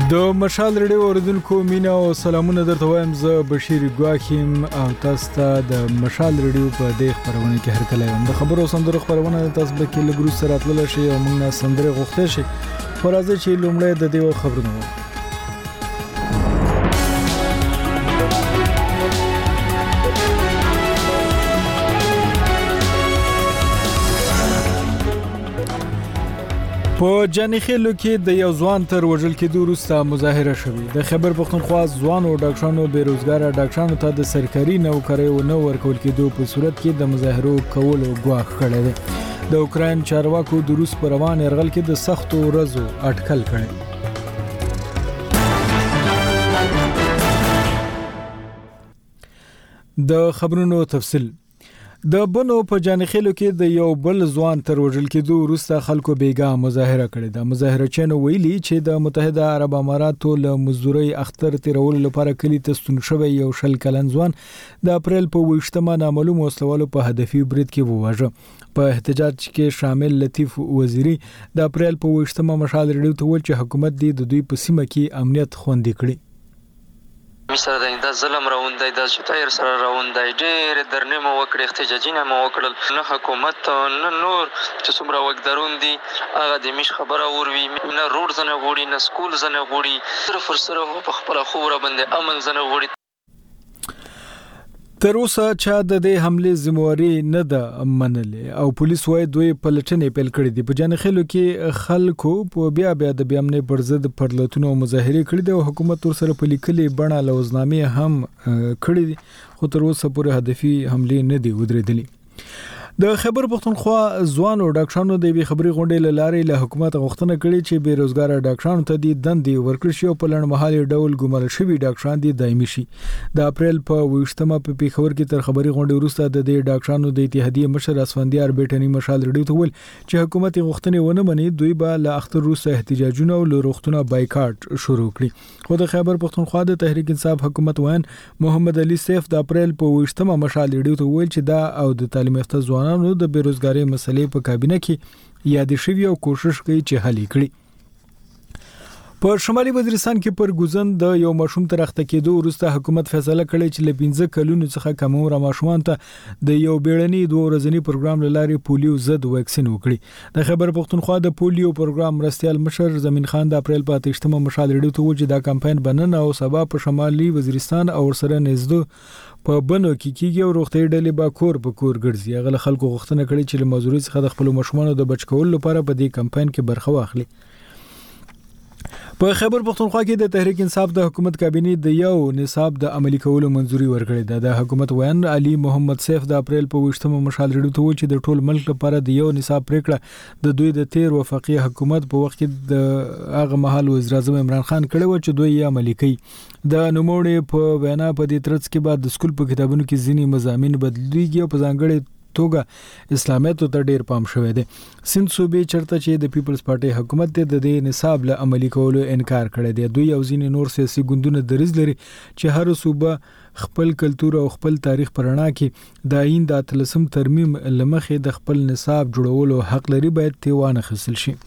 د مشال رډیو اوریدونکو مینا او سلامونه درته وایم زه بشیر ګواکیم او تاسو ته د مشال رډیو په دې خبرونه کې هر کله یم د خبرو سندرو خبرونه تاسو به کې لګرو سره راتلل شي او موږ نه سندره غوښته شي فرازه چې لومړی د دې خبرونه په جانخیلو کې د یو ځوان تر وژل کېدو وروسته مظاهره شوې د خیبر پښتونخوا ځوانو ډاکټرانو بیروزګار ډاکټرانو ته د سرکاري نوکریو نه ورکول کېدو په صورت کې د مظاهرو کولو ګواښ کړی دی د اوکراین چارواکو د روس پر روان یرغل کې د سختو ورځو اټکل کړی د خبرونو تفصیل د بنو په جانخیلو کې د یو بل ځوان تر وژل کېدو وروسته خلکو بیګا مظاهره کړې ده مظاهرچیانو ویلي چې د متحده عرب اماراتو له مزدوري اختر تیرولو لپاره کلی ته ستون شوی یو شل کلن ځوان د اپریل په 28مه نامعلوم وسلوالو په هدفي برید کې وواژه په احتجاج کې شامل لطیف وزیری د اپریل په 28مه مشال رډیو ته ویل چې حکومت د دوی په سیمه کې امنیت خوندي کړي مثلا د ظلم راوندای د شتایر سره راوندای ډېر درنه مو وکړ احتجاجونه مو وکړل نه حکومت نه نور چې څومره وګدارون دي هغه د مش خبره وروي نه روډ زنه غوړي نه سکول زنه غوړي صرف سره په خپل خوره باندې امن زنه غوړي تر اوسه چا د دې حمله ذمہواری نه ده منلې او پولیس وايي دوی پلټنې پیل کړې دي په جانخیلو کې خلکو په بیا د بیامنې پر ضد پرلتونو مظاهره کړې دي او حکومت ور سره په لیکلي بڼه لوزنامې هم کړې دي خو تر اوسه پورې هدفي حمله نه دی ودرېدلې د خیبر پښتونخوا ځوانو ډاکټرانو د وی خبري غونډې لارې له حکومت غوښتنه کړې چې بیروزګار ډاکټرانو ته د دندې ورکړل شي او په لړمحالي ډول ګمارل شوی ډاکټران دي دایمي شي د اپریل په 28مه په پیښور کې تر خبري غونډې وروسته د دې ډاکټرانو د اتحادیه مشر اسفندیار بیٹنی مشال رډیو ته ویل چې حکومت غوښتنې ونه مني دوی به له اختر وروسته احتجاجونه او لروختونه بایکاټ شروع کړي خو د خیبر پښتونخوا د تحریک انصاف حکومت وین محمد علي سیف د اپریل په 28مه مشال رډیو ته ویل چې دا او د تعلیم یافته ځوانانو د بیروزګاری مسلې په کابینه کې یاد شوی او کوشش کوي چې حل کړي په شمالي وزیرستان کې پر ګوزن د یو ماشوم تر اخته کېدو وروسته حکومت فیصله کړې چې ل 15 کلونو څخه کم عمر ماشومان ته د یو بیړني 2 ورځنی پروګرام لاري پولیو ضد ویکسین وکړي د خیبر پښتونخوا د پولیو پروګرام مرستيال مشر زمین خان د اپریل په 28مه مشال رډیو ته وجه دا کمپاین بننه او سبا په شمالي وزیرستان او سره نږدې په بنو کې کیږي او روغتي ډلې با کور په کور ګرځي هغه خلکو غوښتنه کړې چې له مزدوري څخه د خپل مشمانو د بچ کولو لپاره په دې کمپاین کې برخه واخلي په خیبر پښتونخوا کې د تحریک انصاف د حکومت کابینه د یو نصاب د عملی کولو منځوري ورکړې ده د حکومت وین علي محمد سیف د اپریل په 28مه مشال رډیو ته چې د ټول ملک لپاره د یو نصاب پریکړه د دوی د تیر وفاقي حکومت په وخت کې د هغه مهال وزیر اعظم عمران خان کړی و چې دوی یې عملی کوي د نوموړي په وینا په دې ترڅ کې بعد د سکول په کتابونو کې ځینی مضامین بدلیږي او په ځانګړي توګه اسلامیت ته ډیر پام شوی دی سند صوبې چرته چې د پیپلز پارټي حکومت د دې نصاب له عملی کولو انکار کړی دی دوی او ځینې نور سیاسي ګوندونه دریځ لري چې هر صوبه خپل کلتور او خپل تاریخ پرانا کې د آئین د 13 ترمیم لمخې د خپل نصاب جوړولو حق لري باید تیوانه خصل شي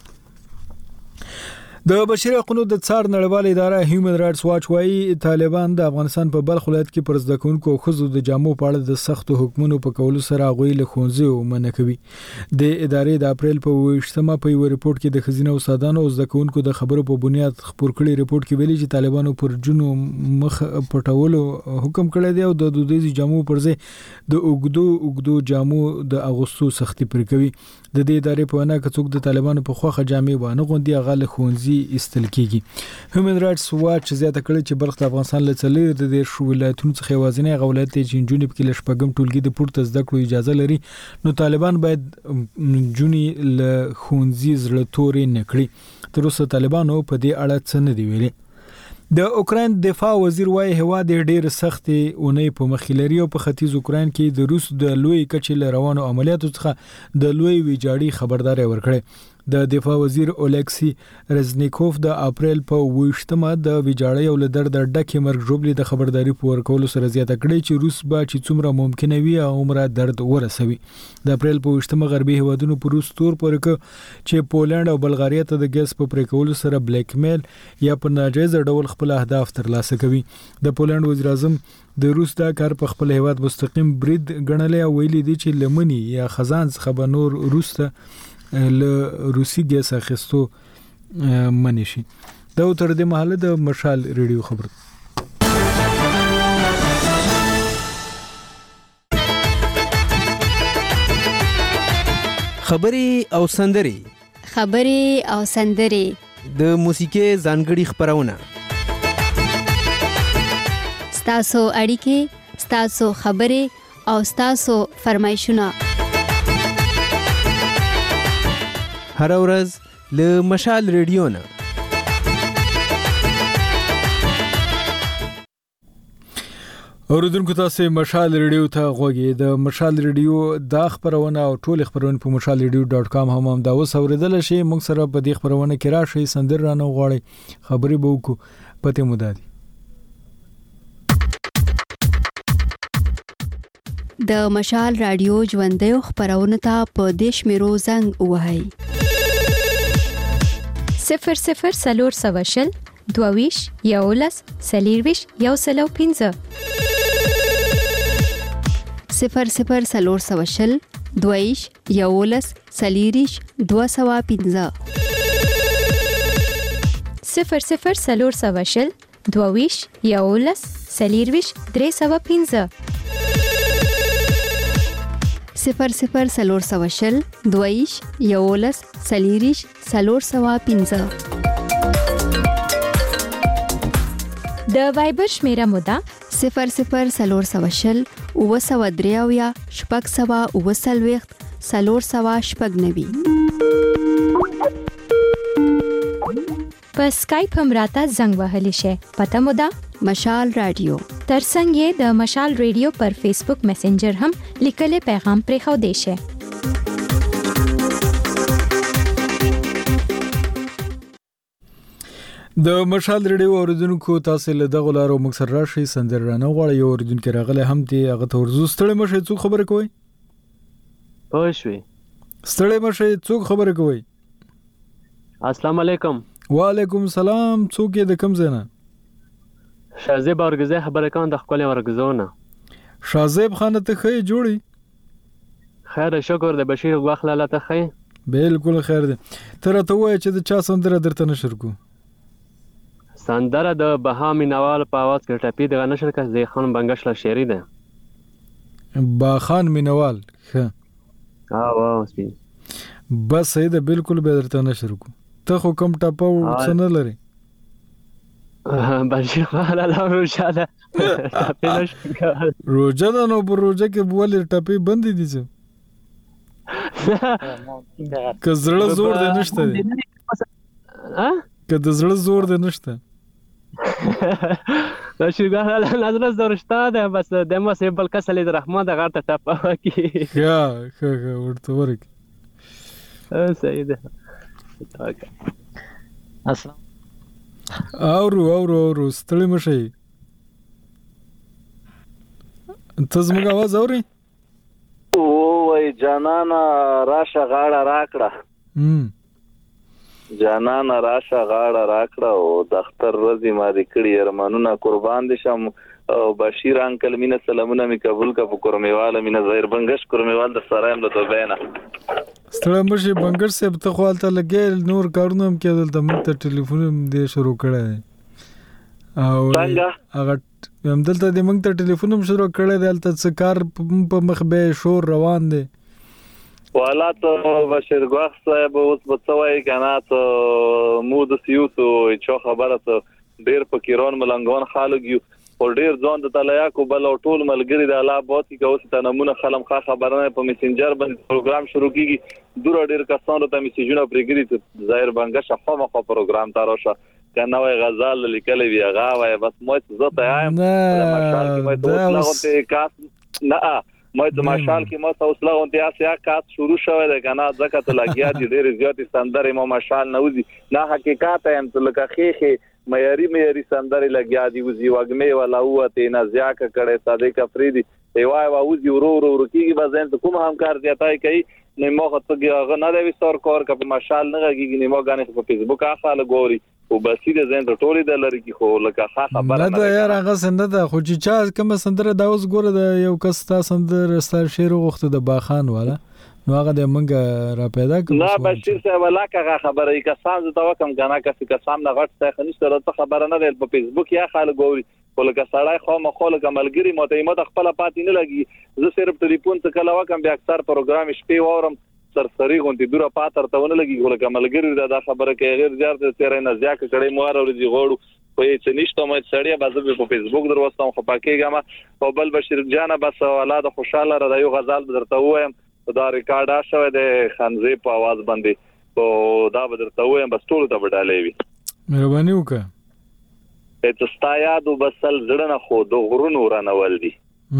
د بشري حقوقو د څار نړیواله اداره هیومن رائټس واچ وايي طالبان د افغانستان په بلخ ولایت کې پر زده کوونکو او خزو د جامو په اړه د سختو حکمونو په کولو سره غوي له ښوونځیو منع کوي د ادارې د اپریل په 28مه په یو ریپورت کې د خزینه او استادانو او زده کوونکو د خبرو په بنیاد خبر کړي ریپورت کې ویلي چې طالبانو پر جنو مخ پټولو حکم کړی دی او د دودیزي جامو پر ځای د اوګدو جامو د اغوستو سختي پر کوي د دې ادارې په وینا کې څوک د طالبانو په خوخه جامې وانه غوندي غل ښوونځي استل کیږي هیومن رائټس واچ زیاته کړی چې بلخ د افغانستان له څلور د دې ولایتونو څخه یوازینی غولایت چې جنونی په کې لشپګم ټولګي د پورته زده کړو اجازه لري نو طالبان باید جونی له ښوونځي زړه تورې نکړي تر اوسه طالبانو په دې اړه څه نه دی ویلي د اوکراین دفاع وزیر وايي هواد ډېر سخت اونۍ په مخ لري او په ختیځ اوکراین کې د روس د لوی کچې روانو عملیاتو څخه د لوی ویجاړي خبرداري ورکړي د دفاع وزیر اولیکسی رزنیکوف د اپریل په 28مه د ویجاړۍ او لدر د ډکه مرګ جوړلې د خبرداري په ورکولو سره زیاته کړې چې روس به چې څومره ممکنه وي عمره درد ورسوي. د اپریل په 28مه غربي هیوادونو په روس تور پورې چې پولند او بلغاریا ته د ګیس په پریکولو سره بلیک میل یا په ناجایز ډول خپل اهداف ترلاسه کوي. د پولند وزیر اعظم د روس دا کار په خپل هیواد مستقیم برید ګڼلی او ویلي دی چې لمنی یا خزان څخه به نور روس ته له روسي ګیس اخیستو منې شي. دا تر دې مهاله د مشال ریډیو خبر. خبري او سندري د موسیقي ځانګړي خبرونه ستاسو اړیکې ستاسو خبري او ستاسو فرمایشونه هر ورځ له مشال ریډیو نه. اوریدونکو تاسو مشال ریډیو ته غوږی. د مشال ریډیو د خبرونه او ټول خبرونه په mashalradio.com هم دا اوس اوریدل شي. موږ سره په دې خبرونه کې راشي سندر رانه غواړي خبري به وکړو پته مودادي. د مشال رادیو ژوندۍ خبرونه ته په دیش میرو زنګ وهاي 00 22 یولس سلیرویش یو سلو 15 00 22 یولس سلیریش 215 00 22 یولس سلیرویش 315 00 22 یولس سلیریش 315 د وایبر شمیره مودا 00 اوسودریاویا شپږ سوا اوسلويخت سلور سوا شپږ نوي. په سکایپ هم راته زنګ وهلی شي. پته مودا مشال رادیو. ترڅنګ یې د مشال ریډیو پر فیسبوک میسنجر هم لیکل پیغام پرې خو دی شي. د مشال ریډیو اوریدونکو تاسو له دغه لارو مکسر راشي سندر رانه غواړي. یو اوریدونکو راغله هم دی هغه ته ورزو ستړي مشه څوک خبره کوي پوښوي ستړي مشه څوک خبره کوي. السلام علیکم. وعلیکم السلام. څوک د کوم ځای نه؟ شازیب اورګزی خبره کوم د خپل ورګزونه. شازیب خان ته خې جوړي خیر شکر د بشیر غوخله لاته خې بالکل خیر دی. تر ته وای چې د چا سندره درته نشر کو سندره د بهامي نوال په आवाज کې ټپی د نشر کا زی خان بنگش لا شعری ده با خان مینوال ها واو سپی بس صحیح ده بالکل به درته نشر کو. ته خو کم ټاپو څنګه لري بشیر خان لا روزه ټپی نشر روزه نو پر روزه کې بوله ټپی بندي دي څه کزړه زور دی نشته که د زړه زور دی نشته دا شګه نظر زورشته ده بس دمو سه بل کس له رحمان د غړ ته ټاپا کی ها ورته ورک صحیح ده. السلام اورو ستړي مشي ته زموږ आवाज اوري او وای جانانا راشه غاړه راکړه جانانا راشه غاړه راکړه او د اختر ورځې ما دې کړي ارمانونه قربان دي شم او بشیر انکل مینه سلامونه می قبول کا په کورمیواله مینه ظاهر بنگش کورمیوال د سرایم له دوبینا ستړي مشي بنگش سه په خپل ته لګل نور کارونه هم کېدل د مت ټلیفون دې شروع کړه او هغه هم دلته د موږ ته ټلیفون هم شروع کړه دلته څه کار په مخ به شور روان دي والا ته بشیر غوخ صاحب اوس بڅوي کنه ته مود سيوسو چې خبره ته ډېر پکیرون ملنګون خالګیو او ډېر ځان د تلیا کو بل او ټول ملګری د الله بوتي که اوس ته نمونه خلم خبرونه په میسنجر باندې پروګرام شروع کیږي دور ډېر کسانو ته میسجونه پرګری ظاهر بنگا شخه مخه پروګرام تاروشه کنه وای غزال لیکل وی هغه وای بس مو زه ته ایم نه نه مې د ماشال کې مو تاسو له اونتیا سیا کات شروع شوه ده کنه ځکه ته لګیا دي ډېر زیات سندره مو ماشال نه وزي نه حقیقت هم ته لکه خېخه معیاري سندره لګیا دي وزي وګمه ولا وته نه زیاکه کړي صادق افریدي ایوای واوزي ورو کیږي بازن ته کوم همکار دی تای کوي نه مو خطګي هغه نه دی ستور کور کپ ماشال نه کیږي نه مو غانې په فیسبوک اخاله ګوري او بسې د زین ټولې د لری کی خو لکه خبره نه دا یار هغه سند ده خو چې چا کوم سندره دا اوس ګوره د یو کس تا سندره ستار شعر غوښته د باخان والا نو هغه د منګه را پیدا کوم نه بشیر صاحب ولاکه خبره ای کسان زه تا وکم کنه کسان نه غټ څه خنيسته راته خبره نه ده په فیسبوک یا خلک ګوري ولکه سړی خو مخاله کملګری متایمت خپل پاتې نه لګي زه صرف ټلیفون ته کله وکم بیا اکثر پروګرام شپې وورم سرسری غونډې دوره پاتر ته ونه لګي ولکه کملګری دا خبره کوي غیر زیات تیرې نه زیاک کړي مو ورځي غوړو په چې نشته مې سړی بازو په فیسبوک دروستم خو پاکېګم او بل بشیر جان بس اولاد خوشاله را یو غزل درته وایم دا ریکارډ شوه د خنزې په आवाज باندې او دا درته وایم بس ټول ته وډالې وي مهرباني وکړه ته ستا یادو بسل زړه نه خو د غرونو رانول دي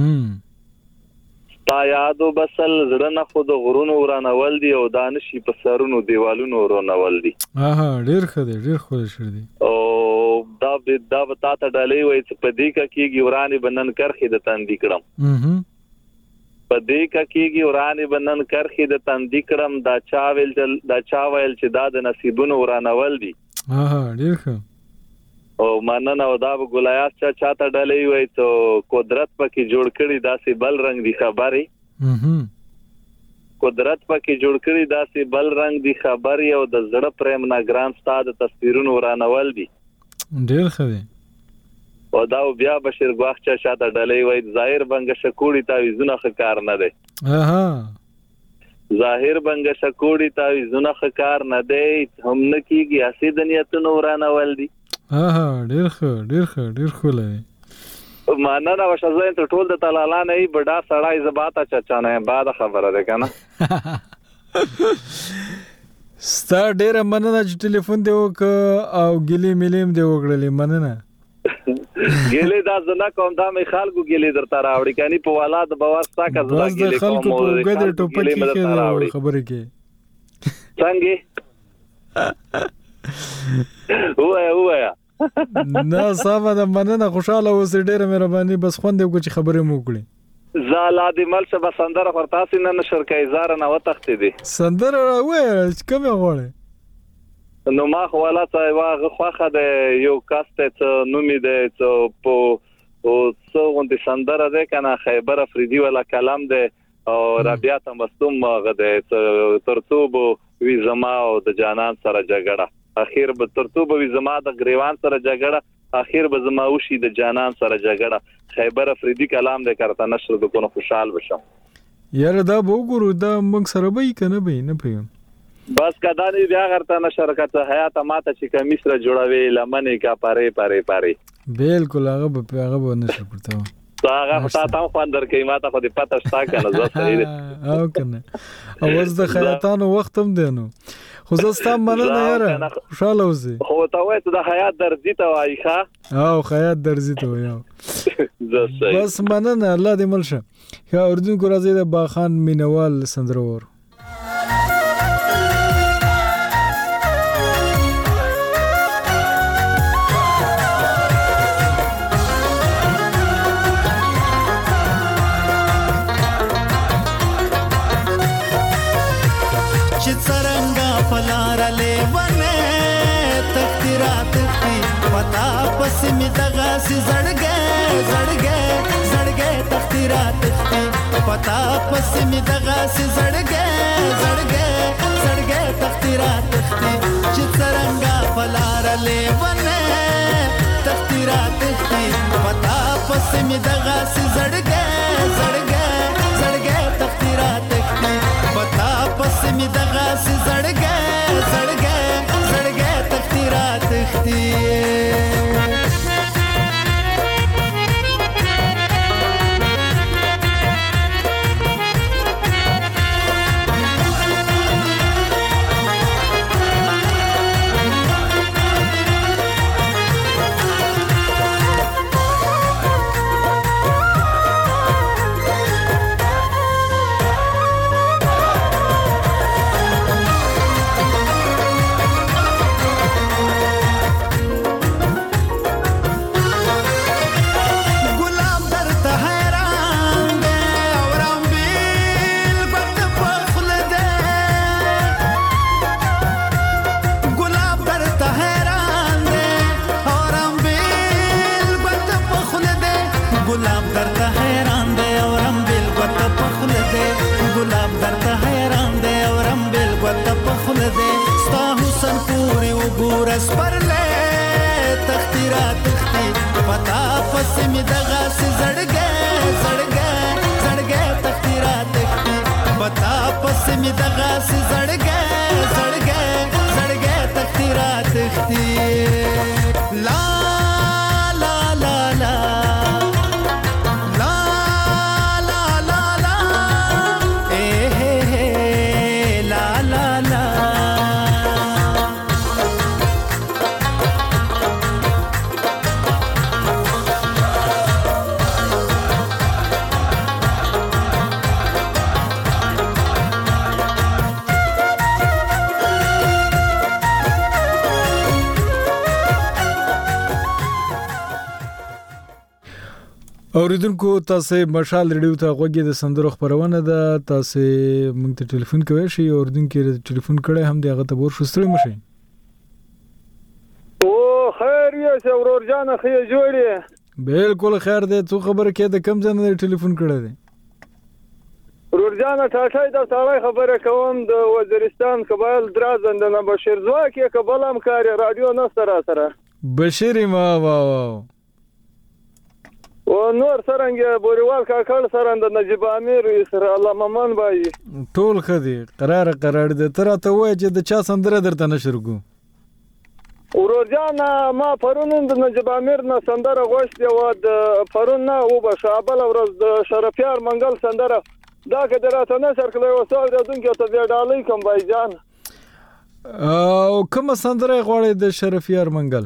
ستا یادو بسل زړه نه خو د غرونو رانول دي او دانشي په سرونو دیوالونو رانول دي ډیر ښه دی ډیر خو شر دي او دا وتا ته ډالې وای چې په دې کې کیږي ورانه بنن کرخې د تندې کړم په دې کې کیږي ورانه بنن کرخې د تندې کړم دا چا ویل چې دا د نصیبونو ورانول دي ډیر ښه او مننه او دا ګلایاس چاته ډلې وای ته قدرت پکې جوړ کړی داسې بل رنگ دی خبرې قدرت پکې جوړ کړی داسې بل رنگ دی خبرې او د زړه پریم ناګران ستاد تصویرونو ورانول دي ډیر ښه دی او دا بیا بشیر ګواخ چاته ډلې وای ظاهر بنګ شکوړی تعویذونه خکار نه دی ظاهر بنګ شکوړی تعویذونه خکار نه دی هم نه کیږي اسی دنیاتونو ورانول دي ډیر ښه لای مننه وشزاین ته ټول د تعالی نه ای بډا سړای زباته چچانه بعد خبره ده کنه ستا ډیر مننه چې ټلیفون دی وک او ګلی ملیم دی وګړلې مننه ګلی دا زنه کوم دا می خلکو ګلی درته راوړي کني په والا د بواستا کا زلا ګلی کوم خلکو په ګډه ټوپک کې خبره کې څنګه وایا نه ساده د مننه خوشاله اوسې ډېر مهرباني بس خوند یو چې خبرې مو کړې زالاد مل څه بسندره پر تاسو نه نشر کې زار نه وتختې دي سندره وې کوم غوړې نو ما خو ولا څه واغه خوخه د یو کاسته نومې ده څه په او څو غونډې سندره ده کنه خیبر افریدي ولا کلام ده او ربيعه تمستم غده ترتوب وی زما او د جانان سره جګړه اخیر به ترتوب وی زما د غریوان سره جګړه اخیر به زما وشي د جانان سره جګړه خیبر افریدي کلام د کرتا نشر د کو خوشحال بشم یار دا وګورو دا موږ سره به کنه به نه پېم بس کدا نه بیا غرتا نشر کته حیات ماته چې کمیس را جوړوي لمنې کا پاره بالکل هغه نشر پرته هغه تاسو خواندر کې ماته خو دې پته شتا کنه زه صحیح ده او کنه اواز د خیاطانو وخت هم دی نو خو زستا مننه یاره خوشاله اوسې خو ته وای ته د حیات درځي ته وای ښا او حیات درځي ته وای بس مننه الله دې ملشه یا اردن کو راځي د باخان مینوال سندرور می دغه سي زړګې تختیرات پتا پس می دغه سي زړګې تختیرات چې څرنګه فلار لیونه تختیرات پتا پس می دغه سي زړګې تختیرات پتا پس می دغه سي زړګې تختیرات गुलाब درته حیران دی او رمبیل ګوته په خوله دی ګلاب درته حیران دی او رمبیل ګوته په خوله دی ستا حسن پورې وګوره سپرلی تختی را تختی پتا پسې مې دغسې زړګی زړګی زړګی تختی را تختی پتا پسې مې دغسې زړګی زړګی زړګی تختی را تختی لا لا لا لا اوریدونکو تاسو مشال ریډیو ته غوږی د سندرو خبرونه ده تاسو موږ ته ټلیفون کوئ شي اوریدونکو ټلیفون کړي هم دی هغه ته ور شستړی مشي او خیر یې ورور جان خې جوړې بالکل خیر دی څو خبر کې د کم ځنه ټلیفون کړي دی ورور جان ټاټای د سړی خبره کوم د وزیرستان قبایل درازند نه بشیر زواکه کبلم کاری رادیو نه سره بشیر ما واو او نور سرنګ بوریوال کاکړ سرند نجیب امیر سره الله ممن بای ټول خدي قرار دې تر ته وای چې د چا سندره درته نشر کو ورور جان ما پرون د نجیب امیر نه سندره غوښتي و د پرون نه و به شابل ورځ د شرفیار منګل سندره دا کډراته نشر کړو وسول د دونکو ته ویډالې کوم بای جان او کوم سندره غوړې د شرفیار منګل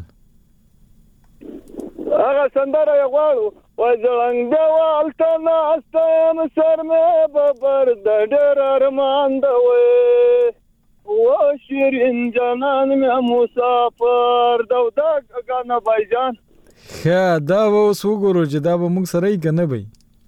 هغه سندره یې غواړو وځلنګ دیوال ته ناستم سر مې ببر د ډېر ارمان دوي و شیرین جانان مې مسافر دا غانا بایجان ښه دا اوس وګورو چې دا به موږ سره یې کنه بای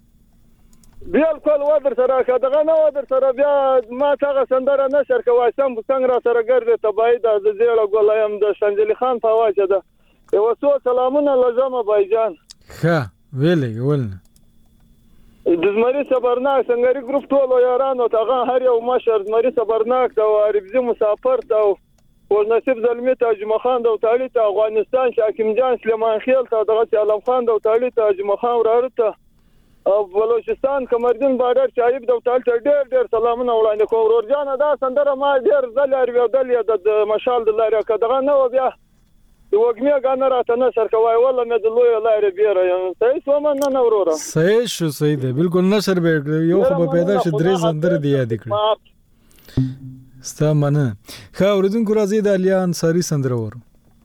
بالکل ودر سره کداغه نه ودر سره بیا ما څنګه سندره نشر کوي سم څنګه را سره ګرځي تبعید د زیړه ګولایم د شنجلی خان په واجه ده یو څو سلامونه لازم بایجان ښه ویلې ولنه د زمری صبرناک څنګه ګروپ ټولو یارانو ته هر یو مشر زمری صبرناک او عربزي مسافر ته او نصیب زلمی ته جمع خان د تالی ته افغانستان حاکم جان سلیمان خیل ته دغه علم خان د تالی ته جمع خان ورته او بلوچستان کمردین بارډر شایب د تالی ته ډېر سلامونه وړاندې کوم ورور جان دا سندره ما ډېر ځل اړوډل د مشال د لارې کداغه نه و بیا وګمیا غان راته نه سر کوي والله مې د لوی لارې بیره صحیح سومن نه وروره صحیح شو صحیح ده بالکل نشر به یو خو پیدا شي درې زندر دی یاد کړی ستا منه خا اوریدونکو راځي د علیا انصاری سندره ورو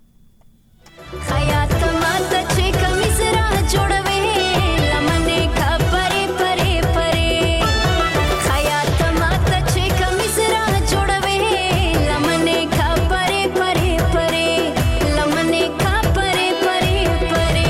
خیاط ماته چې کمیس را جوړوي لمنه کا پرې پرې پرې خیاط ماته چې کمیس را جوړوي لمنه کا پرې پرې پرې لمنه کا پرې پرې پرې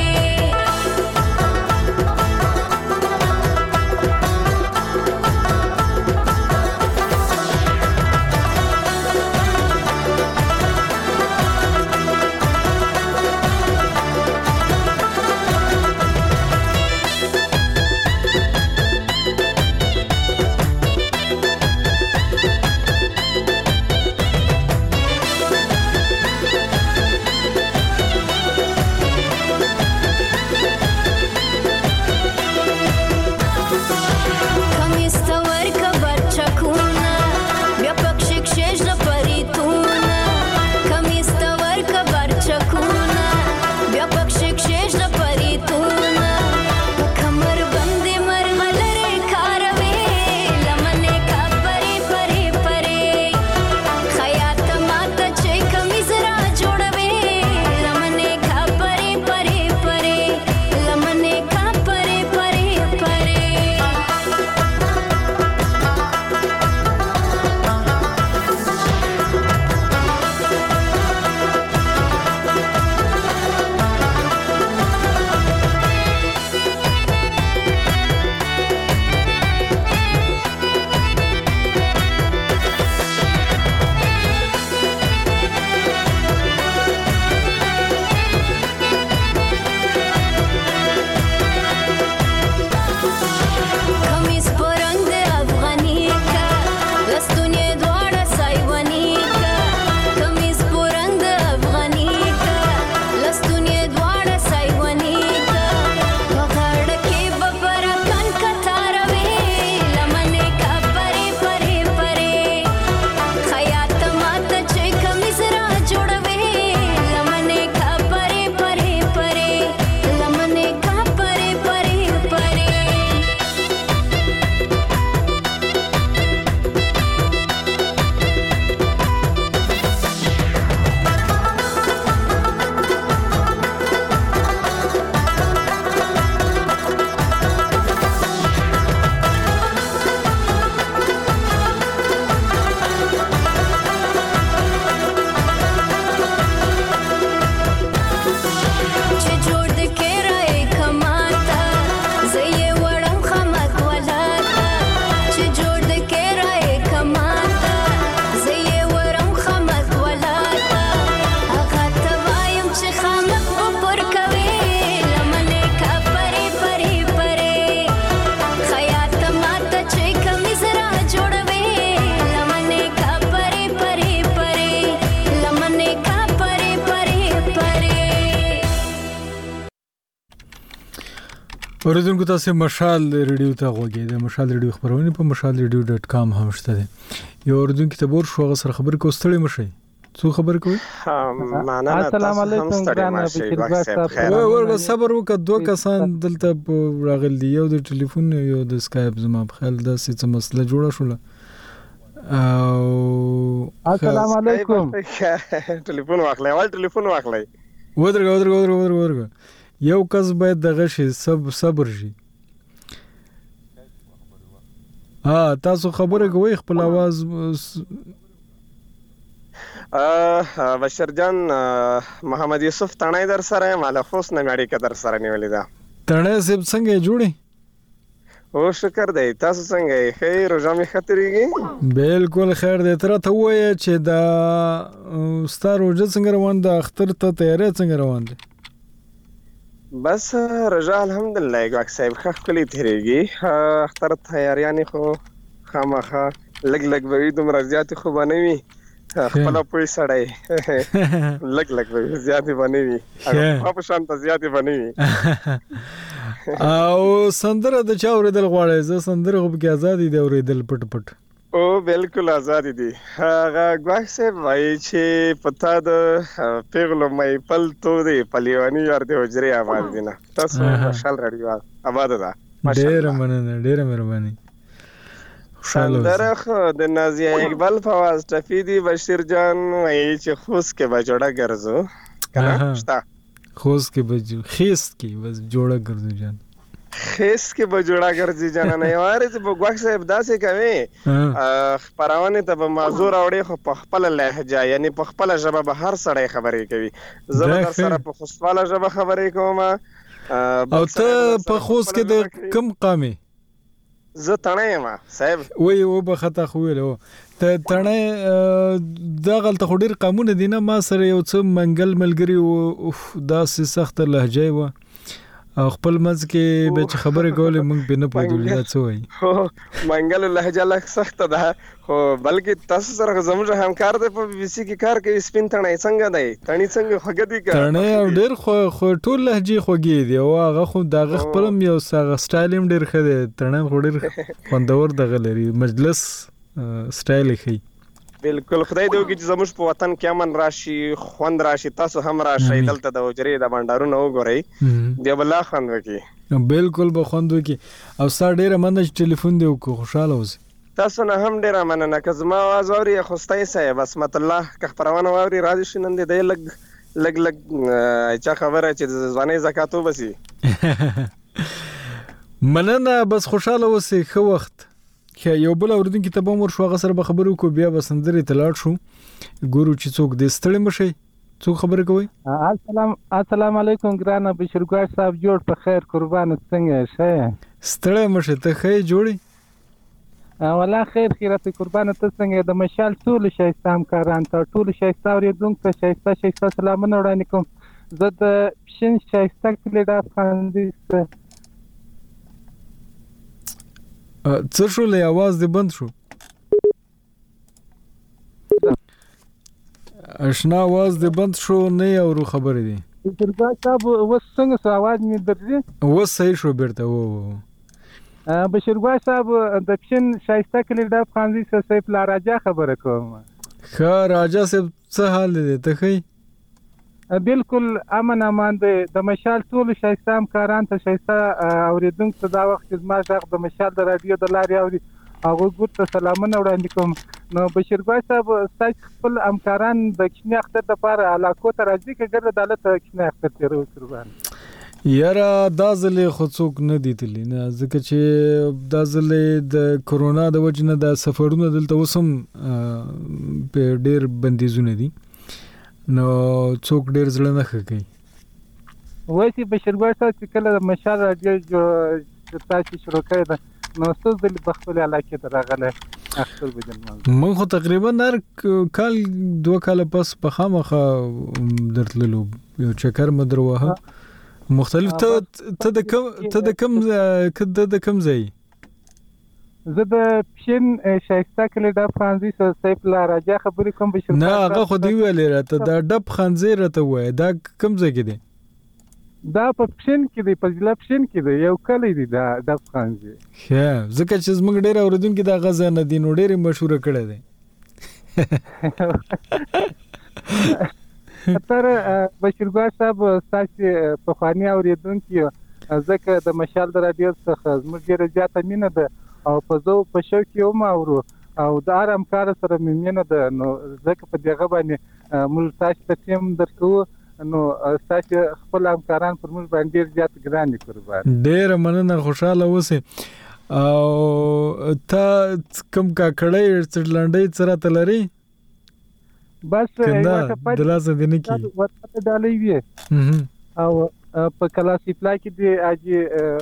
اوریدونکو تاسو مشال ریډیو ته غوږی د مشال ریډیو خبرونه په mashalradio.com هم شته دي. یو اوریدونکو ته بور شو غسر خبر کو ستړي مشي څو خبر کوي. السلام علیکم ګران بشیر صاحب. ورغه صبر وکړه دوه کسان دلته راغل دي یو د ټلیفون یو د اسکایپ زما په خیال دا څه مسله جوړه شوله. او السلام علیکم. ټلیفون واخلای ودرګه یو کس باید دغه شي صبر شي. تاسو خبره کوئ خپل आवाज. بشیر جان محمد یوسف تڼۍ در سره مال خوست نه مېړی کې در سره نیولې ده. تڼۍ سب څنګه جوړي؟ او شکر دی تاسو څنګه یې؟ خیر روزه می خطرېږي؟ بالکل خیر دی. تر ته وایې چې دا ستاره روزه څنګه روان ده؟ اختر ته تیاری څنګه روان ده؟ بس رجا الحمدلله ګواک صاحب خپلې تیریږي. اختر تیاریانې خو خامخا لګ به دومره زیاتې خو به نه وي خپله پوه سړی لګ به زیاتې به نه وي په شان ته زیاتې به نه وي. او سندره د چا اورېدل غواړئ؟ زه سندره خو پکې ازادي دی اورېدل پټ پټ. او بالکل ازادي دي. هغه ګواک صاحب وایي چې پتا د پیغلو مې پل تو دی پلیوانی ور دی وجري آباد دي نه. تاسو مشال راډیو آباد ده. ډېر مننه ډېر مهرباني. سندره خو د نازیه اقبال په आवाज ټفی دی. بشیر جان وایي چې خوست کې به جوړه ګرځو کنه شتا خوست کې به خیست کې بس جوړه ګرځو جان خیس کې به جوړه ګرځي جانانه یوارې چې په ګواک صاحب داسې کوي خبرونه ته به معذور اوړي خو په خپل لهجه یعنی په خپل ژبه به هر سړی خبرې کوي. زه به سره په خوستواله ژبه خبرې کوم. او ته په خوست کې د کم قامي؟ زه تڼۍ یم صاحب. وای او به خطا خو ویلو ته تڼۍ دا غلطه خو ډېر قامونه دي نه. ما سره یو څه منګل ملګري او داسې سخته لهجه و او خپل مز کې به چې خبره کولې موږ به نه پوهېدل دا څه وایي. منګل لهجه لږ سخته ده خو بلکې تاسو سره زموږ همکار دی په BBC کې کار کوي سپین تڼۍ څنګه دی تڼۍ څنګه خوږه دي که تڼۍ او ډېر خو ټول لهجې خوږې دي او هغه خو د هغه خپل هم یو څه سټایل هم ډېر ښه دی. تڼۍ خو ډېر خوندور دغه لري مجلس سټایل یې ښیي. بالکل خدای دې وکړي چې زموږ په وطن کې امن راشي خوند راشي. تاسو هم راشئ دلته د حجرې د بانډارونه وګورئ بیا به لا خوند وکړي. بالکل به خوند وکړي. او ستا ډېره مننه چې ټلیفون دې وکړو خوشحاله اوسئ. تاسو نه هم ډېره مننه. که زما اواز اوري خوستی صاحب عصمت الله که خپرونه واوري راځي شي نن دې دی لږ چا خبره چې د ځوانۍ زکات وبسي. مننه بس خوشحاله اوسئ ښه وخت. یو بل اوریدونکو ته به مور شو هغه سره به خبرو کو بیا به سندرې تلاړ شو ګورو چې څوک دې ستړي مشي څوک خبره کوي. السلام علیکم ګرانه بشیر ګواش صاحب جوړ په خیر قربان څنګه شه ستړي مشي ته خې جوړي ولا خیر خیرت قربان ته څنګه د مشال ټول شایسته همکاران ته ټول شایسته اوریدونکو شایسته سلامونه وړاندې کوم. زه د پښین شایسته کلی د افغانستان څه شو له आवाज دې بند شو اشنا आवाज دې بند شو نه اورو خبرې دي. درګه صاحب وس څنګه سو आवाज مې درځي وس صحیح شو بیرته و بشیرګوای صاحب د پښین شایسته کلی د افغانستان سیف لا راجا خبره کوم. ښه راجا صاحب څه حال دی ته ښه؟ بالکل امان دی. د مشال ټول شایسته همکاران ته شایسته اوریدونکو ته دا وخت زما غږ د مشال د رادیو د لارې اوري هغه ګورته سلامونه وړاندې کوم. نو بشیرګوای صاحب ستاسو خپل همکاران د کښنی اختر لپاره علاقو ته راځي که ګرځي دالت کښنی اختر تیرو قربان یاره دا ځلې خو څوک نه دي تللی نه ځکه چې دا ځلې د کرونا د وجې نه د سفرونه دلته اوس هم په ډېر بندیزونه دي نو څوک ډېر زړه نه ښه کوي. وایي چې بشیرګوای صاحب چې کله د مشال راډیو تاسو شروع کړی ده نو څه ځلې په خپل علاقې ته راغلی اختر به موږ خو تقریبا هر کال 2 کاله پس په خامخا درتللو یو چکر مې دروهه مختلف ته د کم ځای زه د پښین شایسته کلی د افغانستان سیف لا راجا خبرې کوم بشیر نه هغه خو دی ویلې راته دا ډب خنزیر راته وای دا کم ځای کې دی دا په پښین کې دی، په ضلع پښین کې دی، یو کلی دی دا د افغانځي. ښه ځکه چې زموږ ډېر اوریدونکي دا غزه نه دي نو ډېر مشهور کړی دی. تر بشیرګل صاحب تاسو په خواني اوریدونکي ځکه د مشال د رادیو څخه زموږ ډېره زیاته مینه ده او په زو په شو کې هم اورو او د آرام کار سره مینه ده، نو ځکه په دغه باندې موږ تاسو ته ټیم درکو، نو تاسو خپل همکاران پر موږ باندې ډېر زیات ګران دي قربان. ډېر مننه، خوشاله اوسئ. او تا کوم کاکړی چړلنډۍ سره تلري؟ بس کنده دلاسه دې نه کی ورته ډالۍ وي او په کلاسي پلا کې دی اجي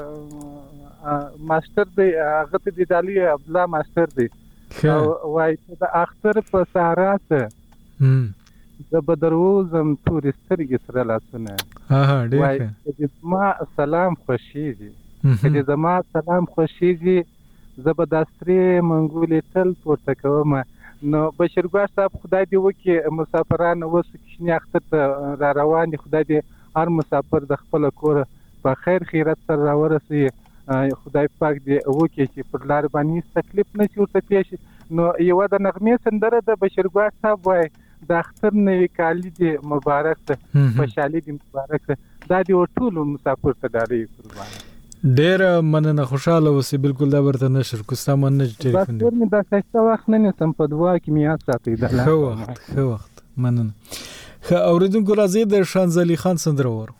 ماستر دی، هغه ته دی ډالۍ عبد الله ماستر دی او وای د اختر په سهارا ته د بدروزم تورسترګي سره لاسونه وای ما سلام خوشيږي کله زما سلام خوشيږي زبردستري منګولې تل پورته کوم. نو بشیرګل صاحب خدای دې وکي مسافران اوس کښنی اختر ته را روان دي، خدای دې هر مسافر د خپل کور په خیر خیرت سره راورسي، خدای پاک دې وکي چې پر لار باندې تکلیف نشي ورته پیښ. نو یو د نغمې سندره د بشیرګل صاحب وای د اختر نوې کالی دې مبارک ته، خوشحالي دې مبارک ته، دا دې ټول مسافر ته ډالۍ قربان. ډېر مننه، خوشاله اوسئ. بالکل دا ورته نشر کوستا مننه ټلیفون بس ورنه دا څه وخت نه نسم په دوا کې میاد ساتي دا ښه وخت مننه. ښه اوریدونکو راځي د شانزلي خان سندره ورو.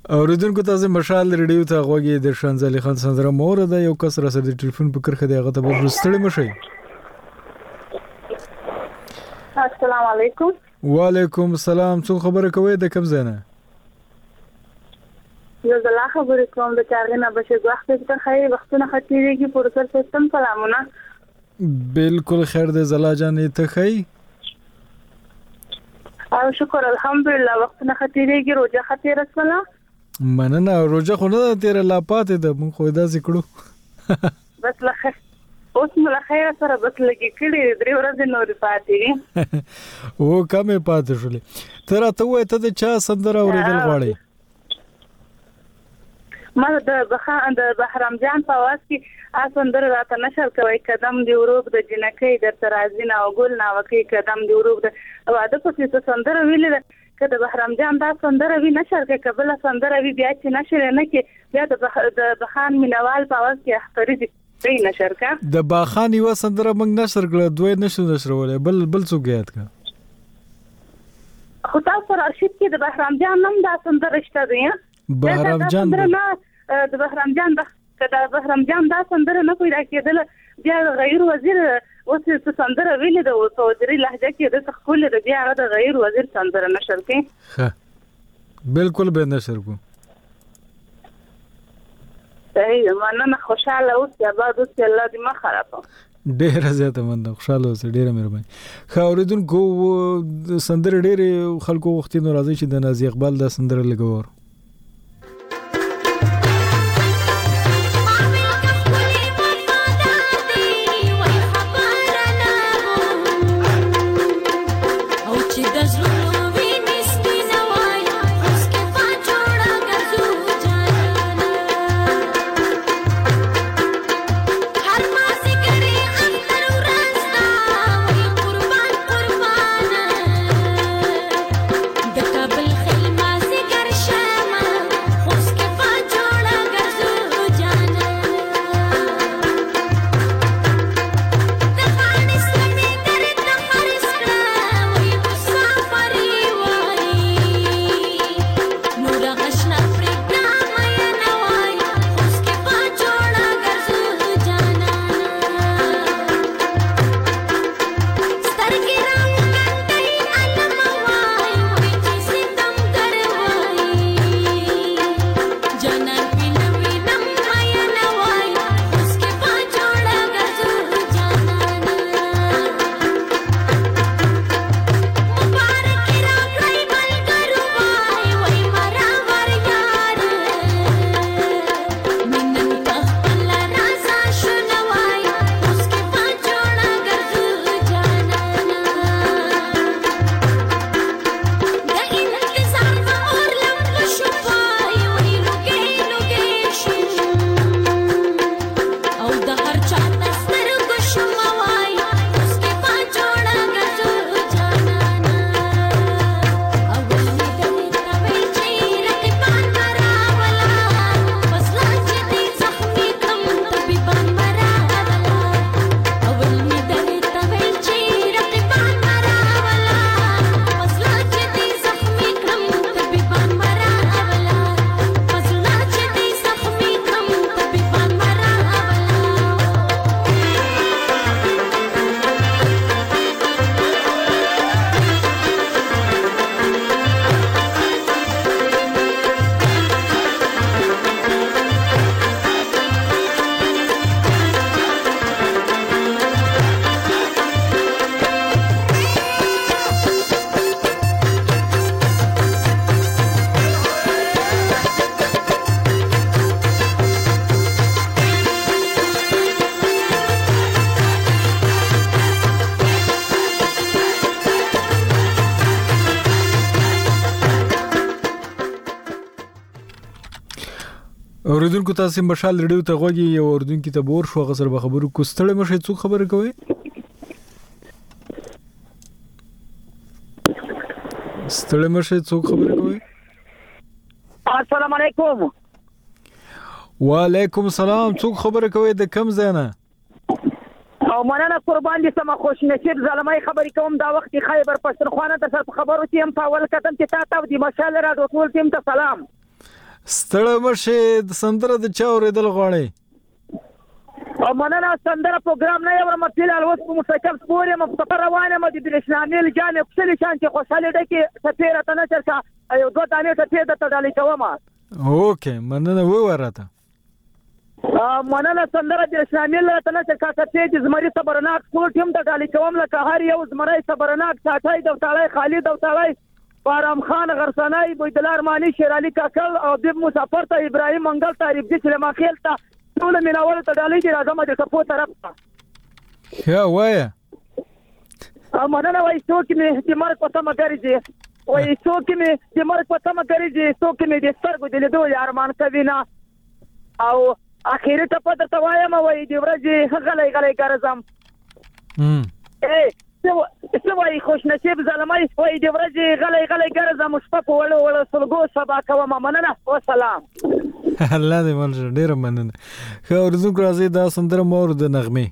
اوریدونکو تاسو مشال ریډیو ته غوږی د شانزالي خان سندره مور ده یو کس را سره د ټلیفون په کرخه دی هغه ته ورستړی مشي. السلام علیکم. وعلیکم السلام. څو خبره کوي د کوم ځای نه؟ یو ځلا خبرې کوم د چارغې نه بشي وخت ته خیر وختونه خطرېږي پروسر سیستم سلامونه. بالکل خیر ده زلا جان ته خی. او شکر الحمدلله وختونه خطرېږي روزه خطر اسمه. مننه روزه خو نه تیر لا پاتې ده مونږ خو دا ذکرو. بس لخه اوس مله خیر سره بس لګی کړي 3 ورځې نور پاتې دي. او کمه پاتې شولې. تر ته وې ته د چا سندره اوریدل غواړي؟ ما د بهرام جان په واس کې اسندر راته نشر کوي قدم دی وروب د جنکې د ترازین او ګل نا وکي قدم دی وروب د واده په څه سندره ویل کده بهرام جان دا سندره وی نشر کې قبل سندره وی بیا چې نشر نه کې بیا د بخان مینوال په واس کې اختری دي نشر کا د باخان یو سندره موږ نشر کړ دوی نشرولې بل څه غیات کا خو تاسو راشد کې د بهرام جان نوم دا سندره شته دی بهرام جان د بهرام جان کدا بهرام جان دا سندره نه پیدا کېدل بیا غیر وزیر اوس څه سندره ویل د سعودي لهجه کې د خپل د بیا د غیر وزیر سندره نشر کې ها بالکل به نشر کو صحیح مننه خوشاله اوس یا بعد اوس الله دې ما خراب ډېر زیاته مننه خوشاله اوس ډېر مهرباني خاوریدونکو سندره ډېر خلکو وختینو راځي چې د نازي اقبال د سندره لګور اوریدونکو تاسو مشال ریډیو ته غوږی یو اوریدونکو ته بور شو غسر به خبرو کوستړې مشه څو خبره کوي ستړې مشه څو خبره کوي السلام علیکم وعلیکم السلام څو خبره کوي د کم زنه او مننه قربان دي سم خوش نصیب زلمای خبرې کوم دا وخت خیبر پښتونخوا ته خبرو چې هم په اول قدم چې تاسو د مشال راډیو ټول ټیم ته سلام ستړی مشه د سندره د چا اورېدل غواړئ؟ او مننه سندره پروګرام نه یو مفصل الوس په موسیقي سپور یم په سفر روان یم د بلشنامل جان خپل شان چې خوشاله ده کې سفیر ته نه چرته یو دوه دانې ته پیدا ته ډالې کوم. اوکې مننه وراته. مننه سندره بلشنامل ته نه چرته سفیر زمري صبرناک ټول ټیم ته ډالې کوم لکه هر یو زمري صبرناک ساتای د وتاړی خالد او وتاړی بارام خان غرسنای بویدلار مانی شیر علي کاکل او د مسافر ته ابراهيم منګل تعریف دي سليمان خیل ته ټول میناول ته ډالې دي راځم د سپو طرف ته. ښه وایه. مننه وای څوک مې د مرګ په تمه ګرځي وای څوک مې د مرګ په تمه ګرځي څوک مې د سترګو د لیدو ارمان کوي نه او اخیری ته پته ته وایم وای د ورځې غلې ګرځم. څه وای خوش نصیب زلمای وای د ورځې غلې ګرځم شپه په وړو سلګو سبا کوم. مننه والسلام. الله دې مننه ډیره مننه. خو ورزو راځي دا سندره مور د نغمه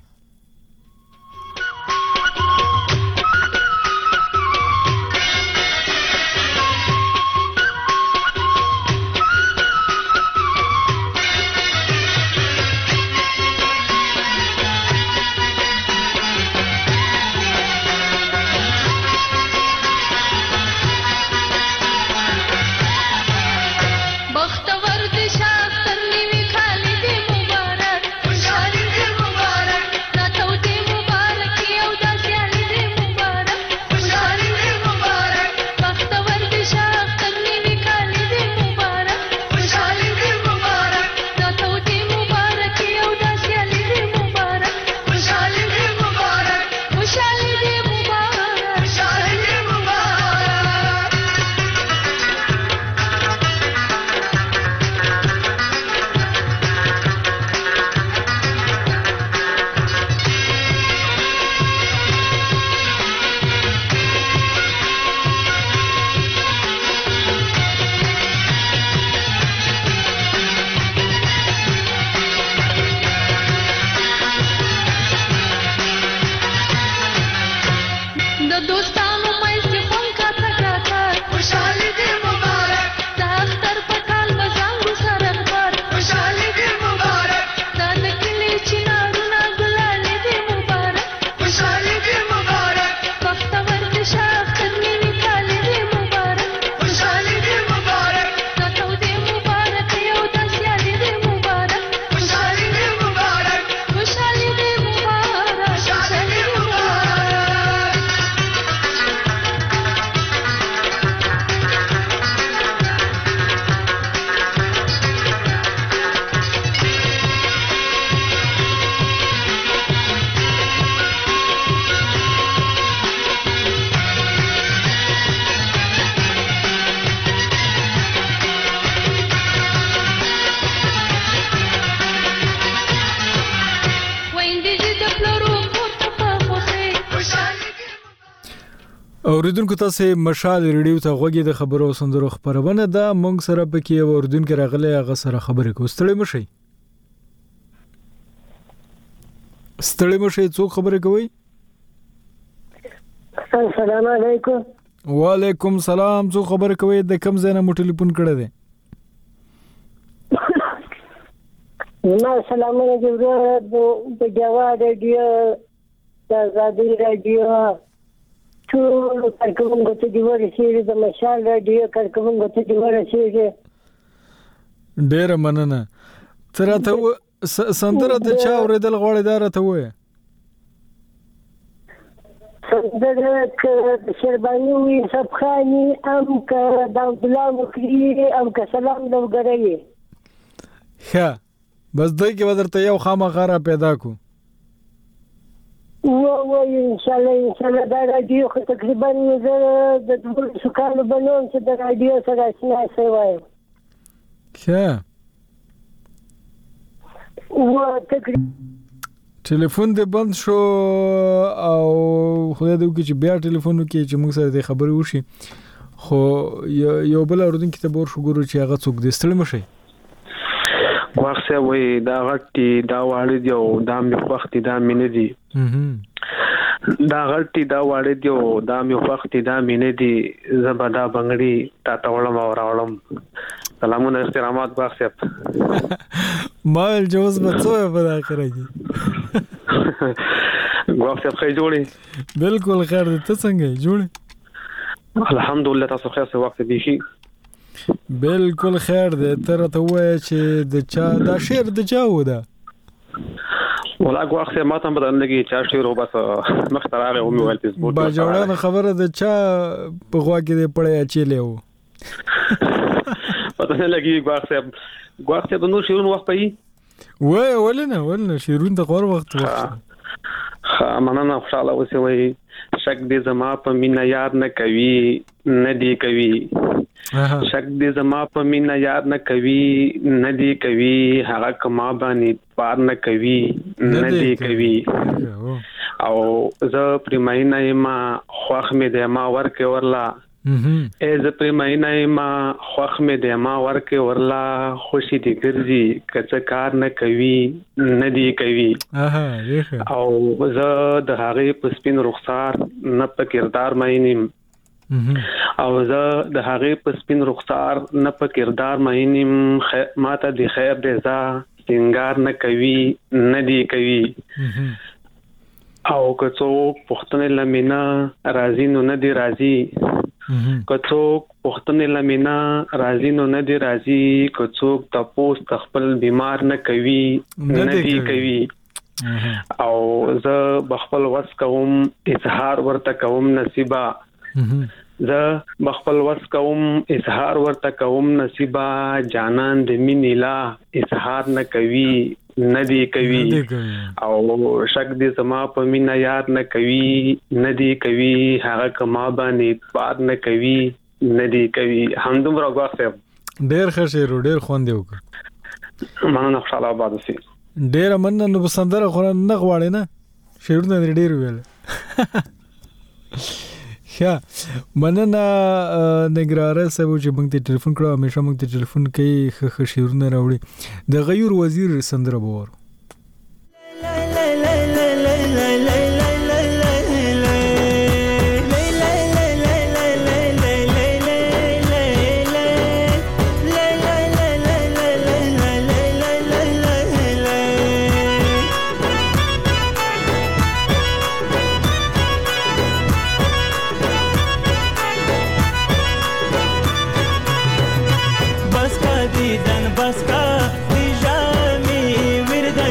اوریدونکو تاسو مشال ریډیو ته غوږی د خبرو سندرو خبرونه ده مونږ سره پکې اوریدونکو راغلي هغه سره خبرې کو. ستړي مشي څوک خبرې کوي؟ السلام علیکم. وعلیکم سلام. څوک خبرې کوي؟ د کوم ځای نه مو ټلیفون کړی دی؟ ما سلامونه د جواد رادیو د آزادۍ رادیو ټول کارکوونکو ته دې ورسېږي د مشال رادیو کارکوونکو ته دې ورسېږي. ډېره مننه. ته راته سندره د چا اورېدل غواړې دا راته ووایه. سندره که د شیرباني وي صفخاني ام که د عبدالله مکري ام که سلام لوګره وي. ښه بس دوی کې به درته یو خامخا را پیدا کو. ان شاء الله دا رادیو خو تقریبا زه د 200 کالو بنوم چې د رادیو سره اشنا شوی. ښه ټلیفون دې بند شو او خدای دې وکړي چې بیا ټلیفون وکړي چې موږ سره دې خبرې وشي. خو یو بل اورېدونکي ته به ورشو ګورو چې هغه څوک دی. ستړي مشئ. واخسه وای دا غټي دا واړه دی او دا مې وخت دا مې نه دی. دا غټي دا واړه دی او دا مې وخت دا مې نه دی. زبدا بنگړي تا تاولم او راولم سلامونه احترامات باغ صاحب. ما جوز بچو په اخره کې باغ صاحب خیر جوړی؟ بالکل خیر دي. ته څنګه جوړی؟ الحمدلله تاسو خیر څه وخت دی شي؟ بالکل خیر دی. تر ته وای چې د چا دا شعر د چا و ده؟ ولا غواخ سه ماته بدل لګي چا شعر وبس مختاره او موبایل فیسبوک با جوړه خبره د چا په غوا کې پړې اچیلې و پته نه لګي غواخ سه د نور شعرون وخت پي وای ولنه شعرون د غور وخت مننه خوشاله اوسې وای شک دې زما په مینا یاد نه کوي نه دی کوي شک دې زما په مینا یاد نه کوي نه دی کوي هغه کما باندې پار نه کوي نه دی کوي او زه پرماینا ما خوخ مې د ما ورکه ورلا زه پرماینا ما خوخ مې د ما ورکه ورلا خوشي دي ګرځي کڅ کار نه کوي نه دی کوي او زه د هغه په سپین رخسار نه په کردار مینم او زه د هغه په سپین رخسار نه په کردار مینم ماته د خیر د ز سنگار نه کوي نه دی کوي او کڅو پختنه لمینا راضی نو نه دی راضی کڅو پختنه لمینا راضی نو نه دی راضی کڅو تاسو خپل بیمار نه کوي نه دی کوي او زه بخپل وس کوم اظهار ورته کوم نصیبا زه بخپل وس کوم اظهار ورته کوم نصیبا جانان د مینیلا اظهار نه کوي نه دی کوي او شک دې زما په مینا یاد نه کوي نه دی کوي هغه کما باندې پاد نه کوي نه دی کوي همدوم راغوا صاحب ډېر ښه شعر ډېر خوند یو مننه خوشاله آباد اوسئ ډېر مننه نو سندره خو نه غواړي نه شعرونه ډېر ویل ښه مننه نګراره صاحب چې موږ ته ټلیفون کړو همیشه موږ ته ټلیفون کوي ښه شعرونه راوړي د غیور وزیر سندره بوور بس کا دیدن بس کا دی جامی ورد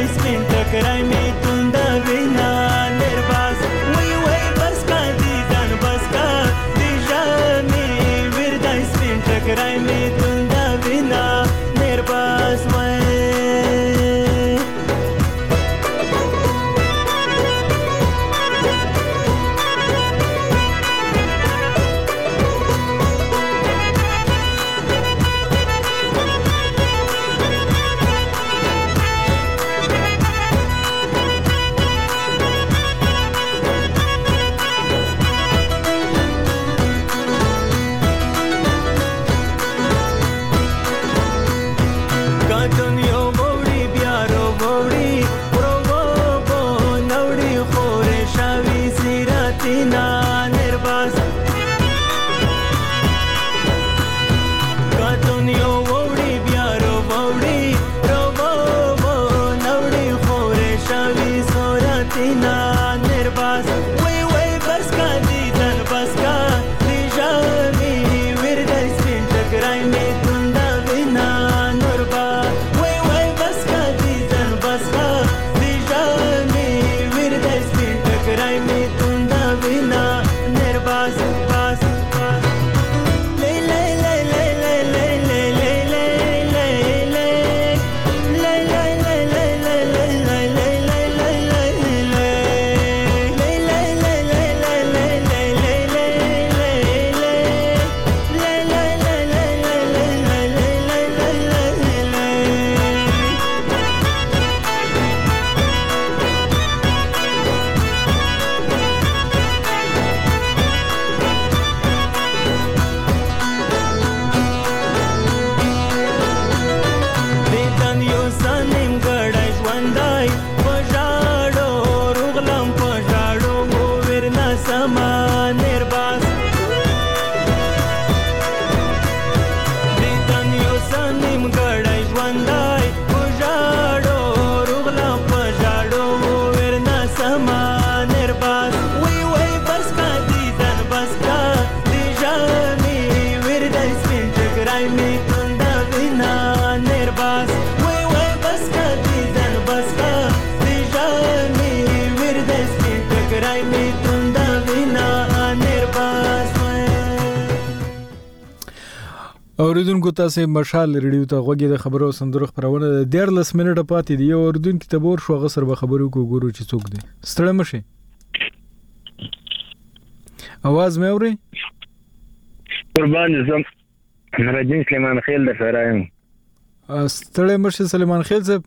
اوریدونکو تاسو مشال ریډیو ته غوږی د خبرو سندرو خبرونه د 13 منټه پاتې دی. اوریدونکو ته بور شو غسر به خبرو کو ګورو چې څوک دی. ستړی مشه आवाज مې اوري؟ قربان زم نورالدین سلیمان خیل د فرایم. ستړی مشه سلیمان خیل صاحب.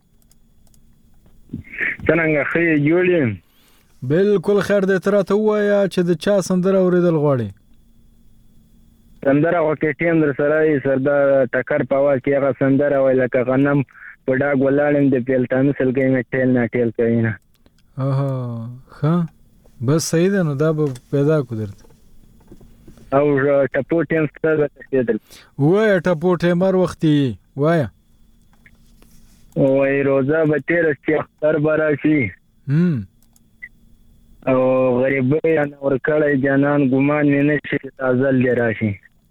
څنګه خې جوړیم؟ بالکل خیر دې تر ته وایا چې د چا سندره اوریدل غواړي. سندره وکي ټیم در سره سردار ټکر پاوا کې هغه سندره وای لکه غنم په ډاګ ولالم د پیلتانو سلګي مې ټیل نه ټیل کوي نه. ها بس صحیح ده نو دا به پیدا کو درته. او ټپو ټیم سره تشدل وای ټپو ټیم هر وختي وای وای روزه به تیر چې اختر براشي او غریبې ان ور کړه جانان ګمان نه شي تازل دی راشي.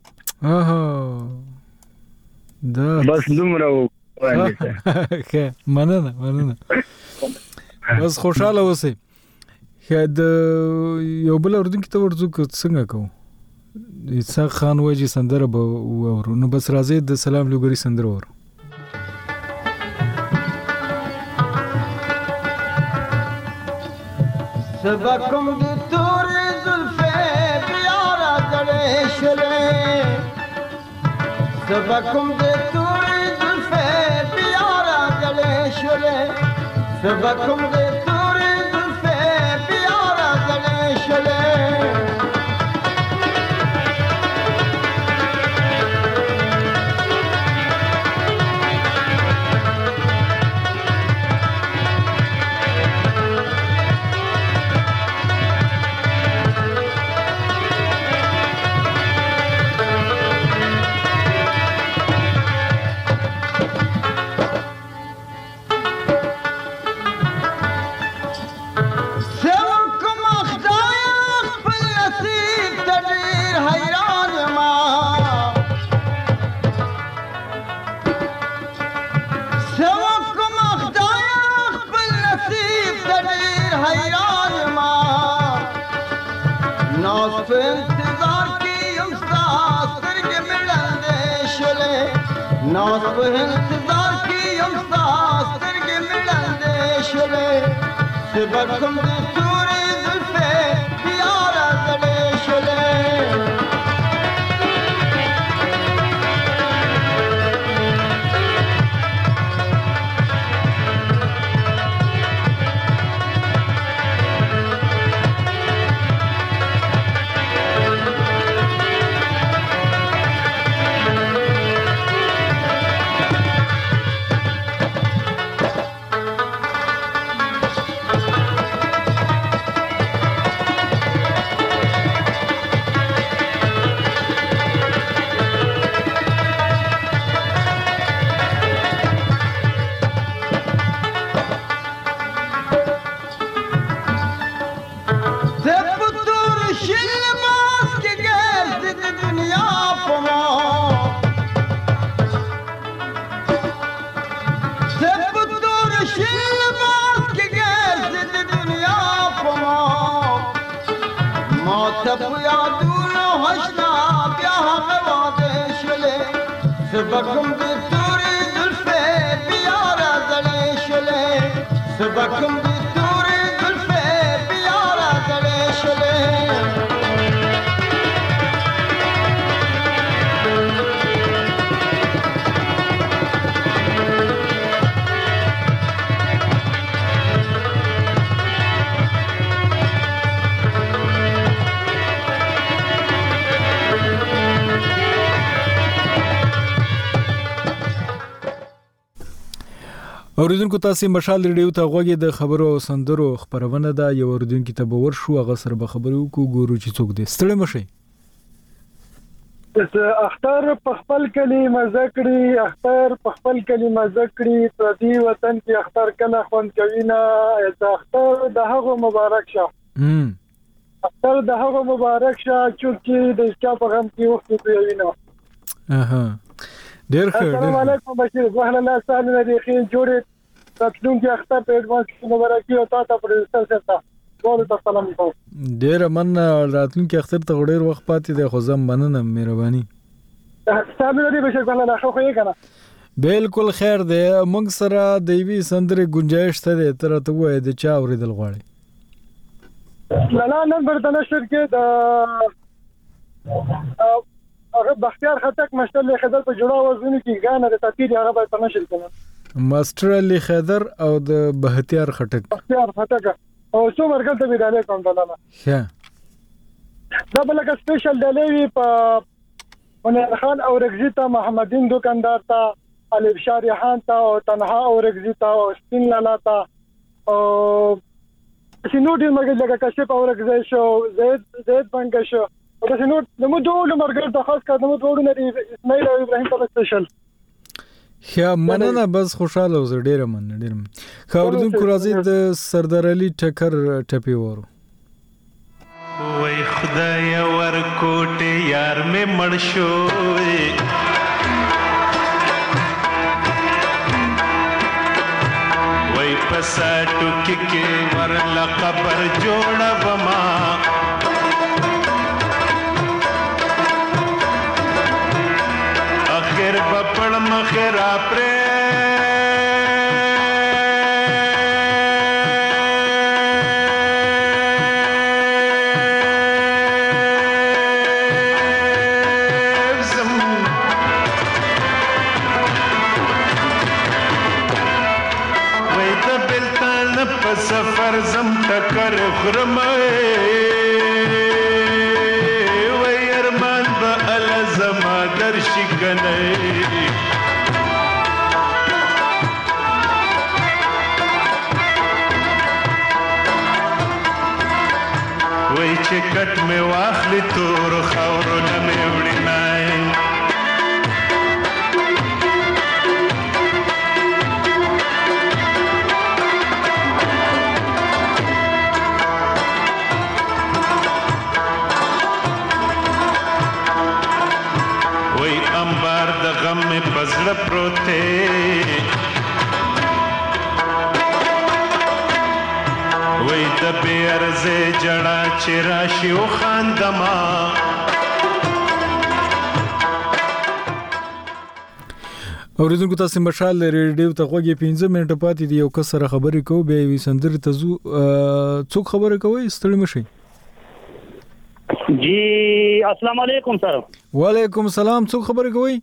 دا بس دومره وایي. مننه بس خوشاله اوسئ. خد یو بل اردن کې ته ورځو څنګه کوو؟ اسحاق خان وایي سندره به ورو نو بس راځي د سلام لوګری سندره ورو. سبکم دی توری زلفے بیارا دڑے شلے سبکم دی توری زلفے بیارا دڑے شلے سبکم دی توری زلفے بیارا دڑے شلے سبکم دی توری زلفے بیارا دڑے شلے سبکم دی توری زلفے بیارا دڑے شلے سبکم دی توری زلفے بیارا دڑے شلے اوریدونکو تاسو مشال ریډیو ته غوږی د خبرو او سندرو خبرونه ده. یو اوریدونکو ته به ورشو هغه سره به خبرو کو ګورو چې څوک دی. ستړی مشي. اختر په خپل کلی مزکړي اختر په خپل کلی مزکړي په دې وطن کې اختر کله خوند کوي نه. اختر د هغه مبارک شه. اختر د هغه مبارک شه چې د چا په غم کې وخت کوي نه. ډیر ښه. السلام علیکم بشیر وهله الله ستاسو نه خیر جوړه تاسو کې اختر په ایڈوانس کې مبارکي او تاسو پروډوسر سره ټول ته سلام کوم. ډیر من راتلونکي اختر ته ډیر وخت پاتې دی خو زم مننه مهرباني. تاسو لري بشر کنه خو خو یې کنه بالکل خیر دی. موږ سره د یوې سندرې گنجائش ته دی، تر ته وایي د چا اورېدل غواړي؟ لالا نمبر د نشر کې د هغه بختیار خټک مشتل خضر په جوړا وزن کې غانه د تاثیر هغه په نشر کې ماستر علي خضر او د بختیار خټک او څو مرګل ته ویډاله کوم دلاله ښه دا بلکه سپیشل ډلې په منیر خان او رگزیتا محمدین دکاندار تا علي بشار خان تا او تنها او رگزیتا او سپین لالا تا او سينو دې مرګ لکه کشف او رگزای شو زید بنګ شو او سينو نمو ډول مرګ ته خاص کړه نمو ډول نه اسماعیل او ابراهیم په سپیشل ښه مننه. بس خوشاله اوسه. ډیره مننه. خاوردونکو راځي د سردار علي ټکر ټپي وورو. وای خدای ورکوټه یار مې مړ شوې وای پساټو کې ورل قبر جوړه بما اخر بپړ مخرا پر سفر زم ټکر خرمه وای ارمان به ال زما درشي کنه وای چې کټ مې واخلي تور خاورو نه مې وړي نای غم میں پزړه پروته وای د بیرزه جړه چیرې شو خاندما اوریدونکو تاسو مشال ریډیو ته غوږی 15 منټه پاتې دی. یو کس سره خبرې کوو به وی سندرې ته څوک خبرې کوي ستړي مشي. جی السلام علیکم سر. وعلیکم السلام. څوک خبرې کوي؟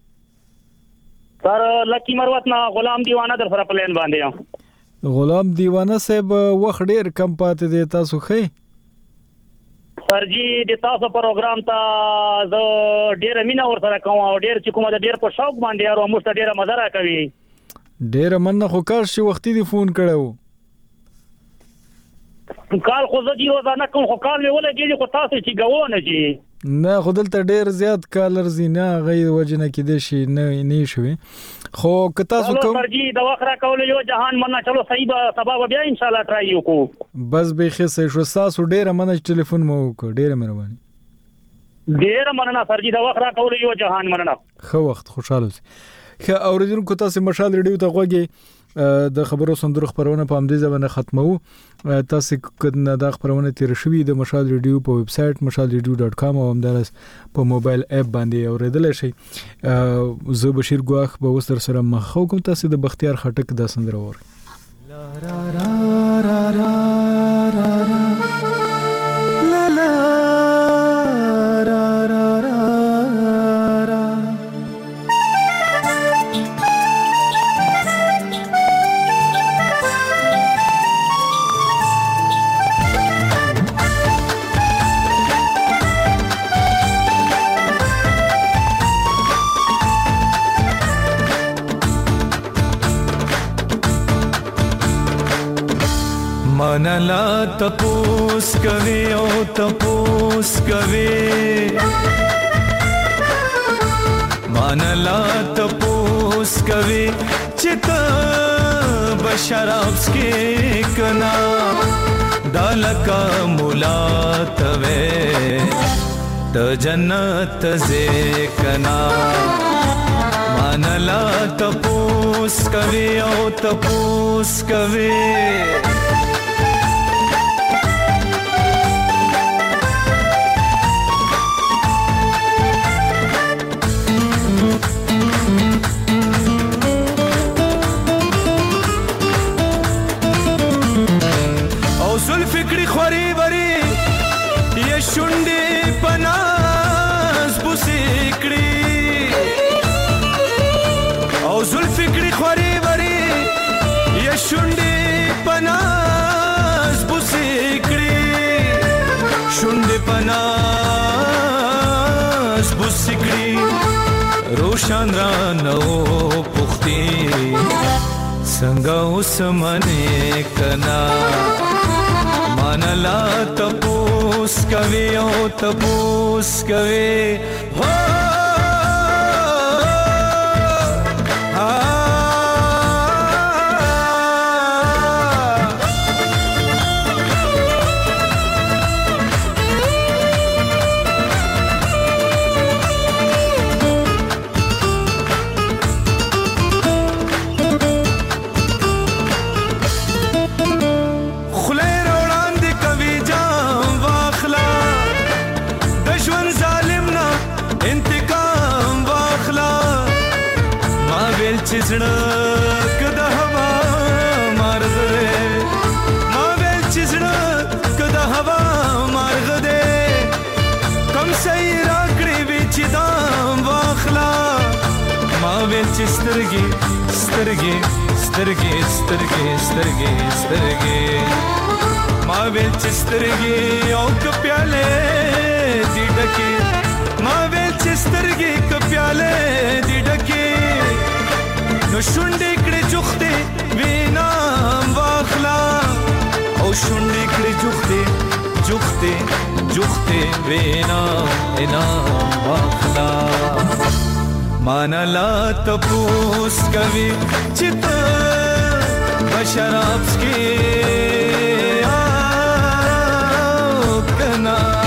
سر لکی مروت نا غلام دیوانه در سره پلان باندې. غلام دیوانه صاحب وخت ډیر کم پاتې دی، تاسو خې؟ سر جی د تاسو پروګرام ته زه ډیر مینا ور سره کوم او ډیر چې کومه ډیر په شوق باندې او موږ ته ډیر مزه راکوي. ډیر مننه. خو کار شي وختي دی فون کړو. کال خو زه دی روزانه کوم خو کال مې ولګېږي خو تاسو چې غوونه جی نه خو دلته ډیر زیات کالر زینا غي وجنه کې دي شي نه شوي خو که تاسو کوم سر جی د وخت را کول یو جهان مننه چلو صحیح به سبا بیا ان شاء الله ترای یو کو بس به خسه شو تاسو ډیر مننه ټلیفون مو وکړ. ډیر مهرباني. ډیر مننه سر جی د وخت را کول یو جهان مننه. خو وخت خوشاله اوسئ. خو اوریدونکو تاسو مشال ریډیو ته غوږی د خبرو سندرو خبرونه په همدې ځبنه ختمو. تاسو کله دا خبرونه تیر شوي د مشال ریډیو په ویب سټ mashalradio.com او همدارس په موبایل اپ باندې اوریدل شي. زه بشیر ګواخ به وستر سره مخاو کوم. تاسو د بختیار خټک دا سندره وره منلا تپوس کوي او تپوس کوي منلا تپوس کوي چې ته بشراب سکي کنا دالکا مولاتوي د جنت زکنا منلا تپوس کوي او تپوس کوي شونډې پناز بوسې کړې شونډې پناز بوسې کړې روشن را نو پختې څنګه اوس منې کنا مانلا تپوس کوي او تپوس کوي هو چزړه کده هوا مارغ دې ما ویل چزړه کده هوا مارغ دې کم سې راکړې وی چې دام واخلا ما ویل چې سترګې سترګې سترګې سترګې سترګې سترګې ما ویل چې سترګې او کپیاله دې ډکې ما ویل چې سترګې کپیاله دې ډکې نو شونډې کړې جوختې وینام واخلا او شونډې کړې جوختې جوختې جوختې وینام انام واخلا مانلا تپوس کوي چې ته بشراب سکې کنا